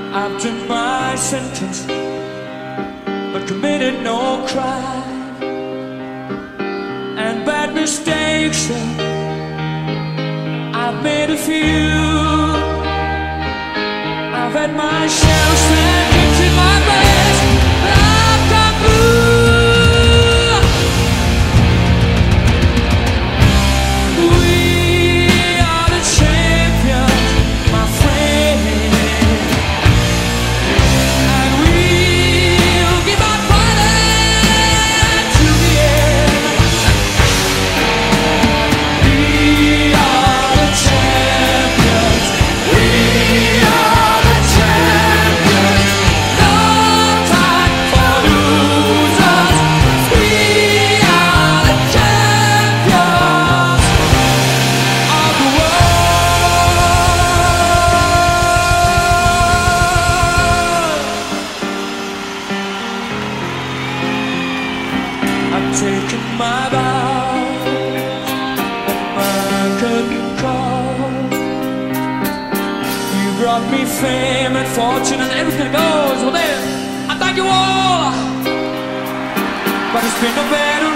I've done my sentence, but committed no crime. And bad mistakes, I've made a few. I've had my share of sandwich in my best, but I've come through. We are the champions, my friend, and we'll keep on fighting to the end. We are the champions. We are the champions. No time for losers. We are the champions of the world. I've taken my vows at my curtain call. You brought me fame and fortune and everything goes. Well then, I thank you all. But it's been no better